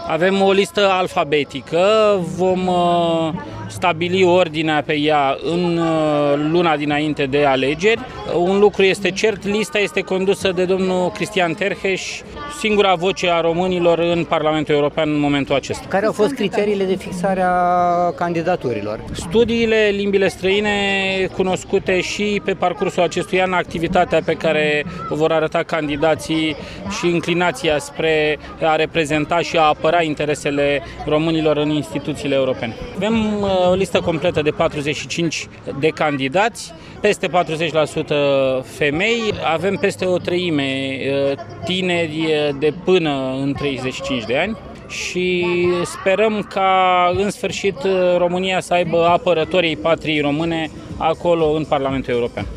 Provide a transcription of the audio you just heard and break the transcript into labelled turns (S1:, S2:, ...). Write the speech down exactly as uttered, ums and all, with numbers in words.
S1: Avem o listă alfabetică, vom stabili ordinea pe ea în luna dinainte de alegeri. Un lucru este cert, lista este condusă de domnul Cristian Terheș, singura voce a românilor în Parlamentul European în momentul acesta.
S2: Care au fost criteriile de fixare a candidaturilor?
S1: Studiile, limbile străine cunoscute și pe parcursul acestui an, activitatea pe care o vor arăta candidații și inclinația spre a reprezenta și a apăra interesele românilor în instituțiile europene. Avem o listă completă de patruzeci și cinci de candidați, peste patruzeci la sută femei, avem peste o treime tineri de până în treizeci și cinci de ani și sperăm ca în sfârșit România să aibă apărătorii patriei române acolo în Parlamentul European.